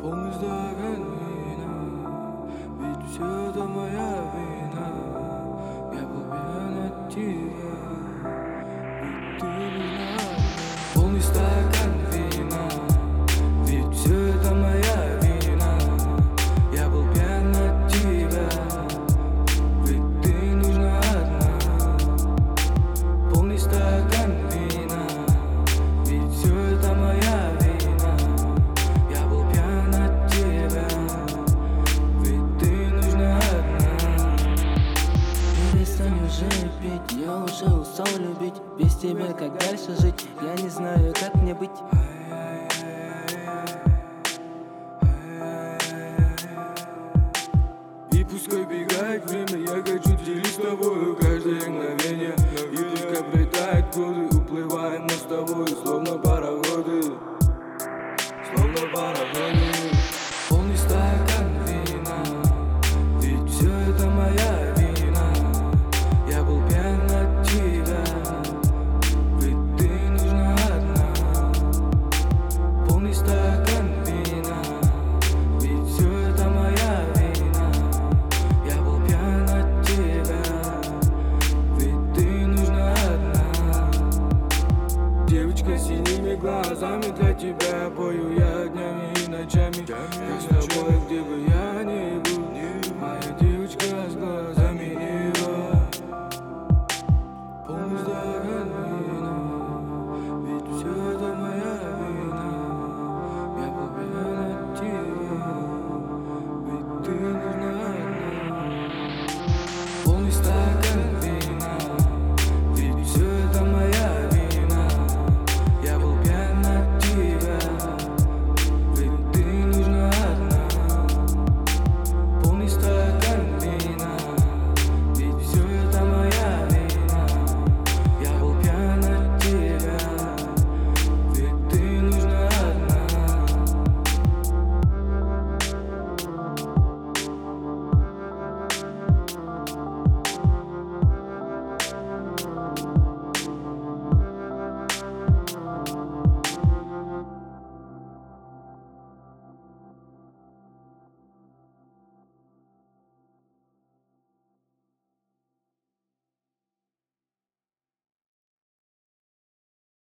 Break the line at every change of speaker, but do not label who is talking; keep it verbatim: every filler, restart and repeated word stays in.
Полный стакан вина, ведь все это моя вина. Я был пьян от тебя, ведь ты нужна мне. Полный стакан вина, ведь все это моя вина. Я был пьян от тебя, ведь ты нужна одна. Полный стакан вина, ведь все это моя вина. Я был пьян от тебя, ведь ты нужна одна.
Перестань уже пить, я уже устал любить. Без тебя как дальше жить, я не знаю, как мне быть.
И пускай бегает время, я хочу делить с тобою каждое мгновение. И только пролетают годы, уплываем мы с тобой, словно пароходы, словно пароходы. Полный стакан вина, ведь все это моя вина. Я был пьян от тебя, ведь ты нужна одна. Полный стакан вина, ведь все это моя вина. Я был пьян от тебя, ведь ты нужна одна. Девочка с синими глазами, для тебя пою я днями и ночами. Я с тобой, где бы я ни был, моя девочка с глазами неба. Полный стакан вина, ведь все это моя вина. Я был пьян от тебя, ведь ты нужна.